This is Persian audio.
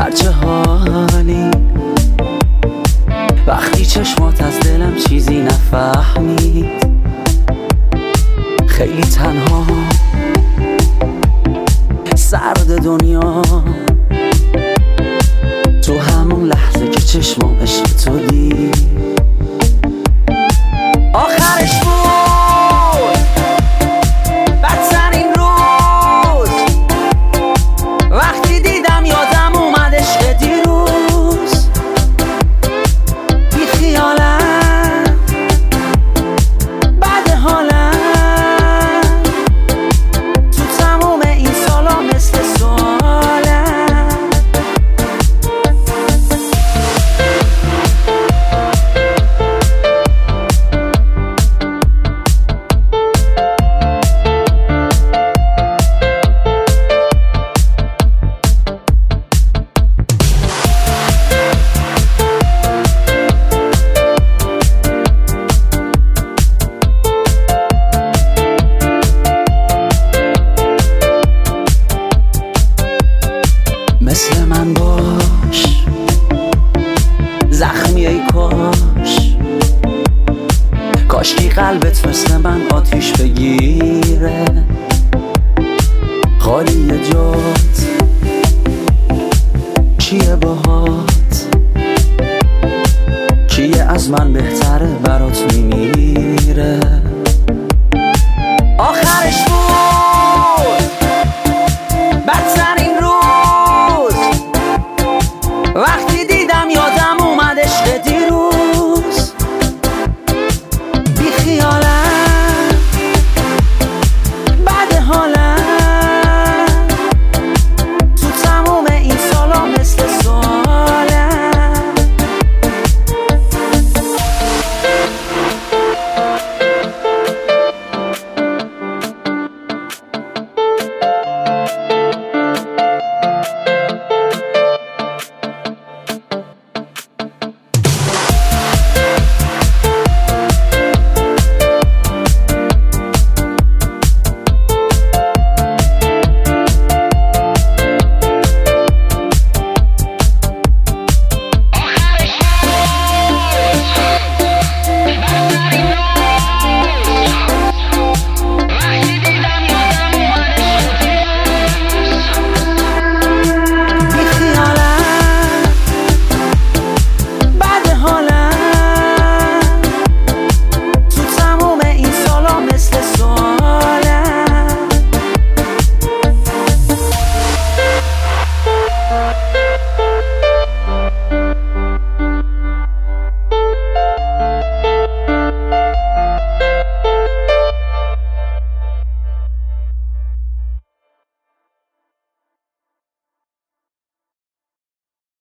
در چه حالی وقتی چشمات از دلم چیزی نفهمید؟ خیلی تنها سرد دنیا تو همون لحظه که چشمام عشق تو دید آخرش بود بدترین روز وقتی دیدم یادم اومد عشق دیروز بی خیالم بعد حالم تو تموم این سالا مثل سوالم مثل من باش زخمی ای کاشکی قلبت مثل من آتیش بگیره خالی جات